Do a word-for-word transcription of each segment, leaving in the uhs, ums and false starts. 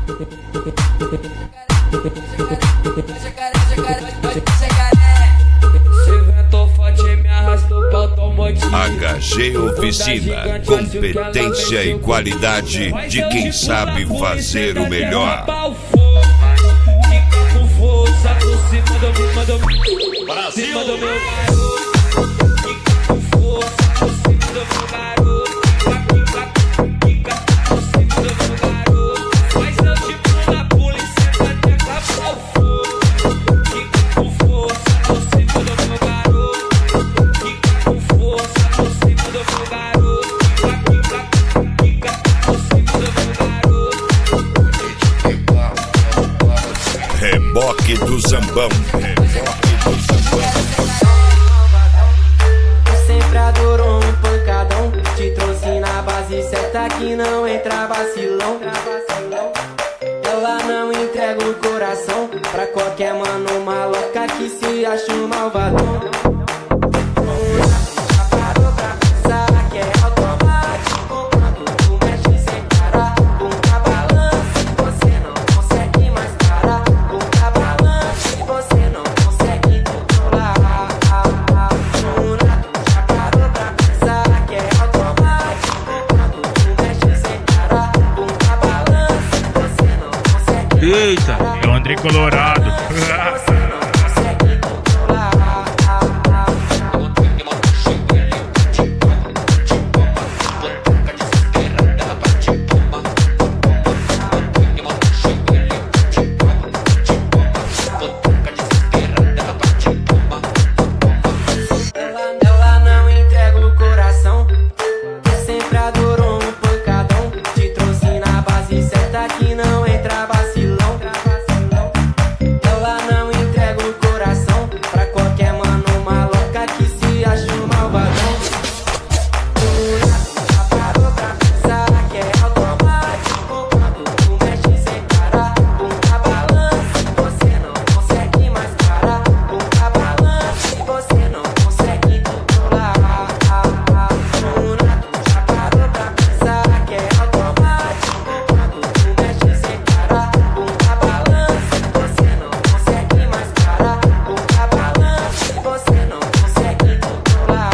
H G Oficina, competência e qualidade de quem sabe fazer o melhor. Brasil! Reboque do Zambão. Reboque do Zambão. Sempre adorou um pancadão. Te trouxe na base certa que não entra vacilão. Ela não entrega o coração pra qualquer mano maloca que se acha um malvadão. Eita, é o André Colorado. Ela não entrega o coração. Sempre adorou um pancadão. Te trouxe na base certa que não entra vacilão. Ela não entrega o coração pra qualquer mano maloca que se acha um malvadão. Já parou pra pensar que é automático quando tu mexe sem parar. Bunga balança, você não consegue mais parar. Bunga balança, você não consegue controlar. Já parou pra pensar que é automático quando tu mexe sem parar. Bunga balança, você não consegue mais parar. Bunga balança, você não consegue controlar.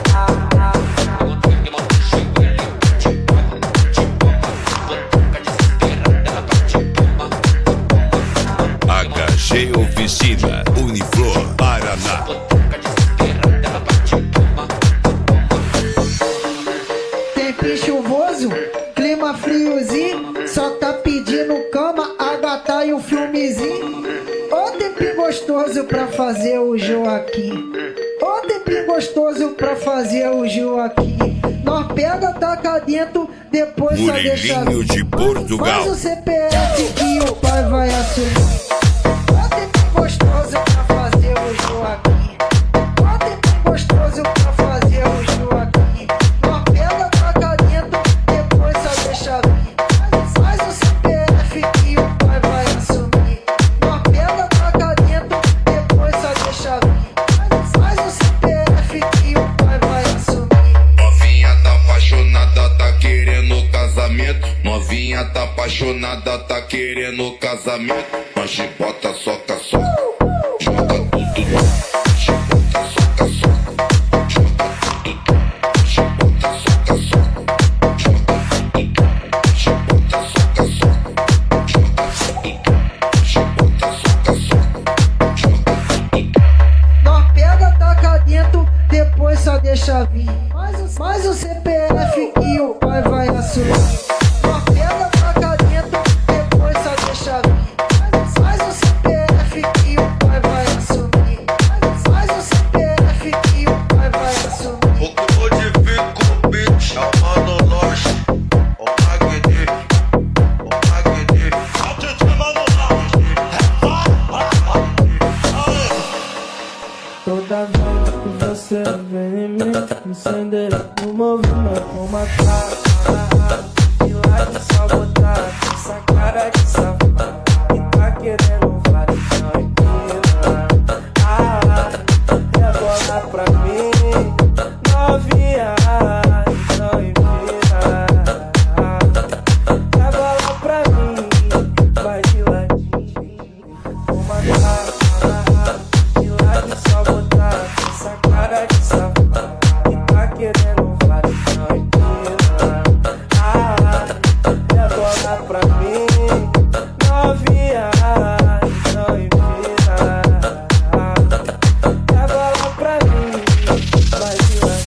H G Oficina, Uniflor, Paraná. Tempo chuvoso, clima friozinho, só tá pedindo cama, a gata e um filmezinho. Ô tempo gostoso pra fazer o Joaquim. Ô tempo gostoso pra fazer o Joaquim. Nós pega, taca dentro, depois só deixa Murilinho de Portugal. Faz o C P F que o pai vai assumir. Ô tempo gostoso pra fazer o Joaquim. Ô tempo gostoso pra fazer o Joaquim. Nós pega, taca dentro, depois só deixa vir. Faz o C P F que o pai vai assumir. Nós pega, taca dentro, depois só deixa vir. Faz o C P F que o pai vai assumir. Novinha tá apaixonada, tá querendo casamento. Novinha tá apaixonada, tá querendo casamento. Mas chibota, soca, soca, joga tudo. Chibota, soca, soca, joga tudo. Chibota, soca, soca, joga tudo. Chibota, soca, soca, joga tudo. Chibota, soca, soca, joga tudo. Nós pega, taca dentro, depois só deixa vir. Faz o C P F que o pai vai assumir. Nós pega, taca dentro, depois só deixa vir. Faz o C P F que o pai vai assumir. Faz o C P F que o pai vai assumir. O que modifica o beat, chamando nós. O magnífico, o magnífico. A gente chamando nós. Toda vez que você vem em mim, incendeia no movimento, uma cara, e lá de sabotar, essa cara de safado, que tá querendo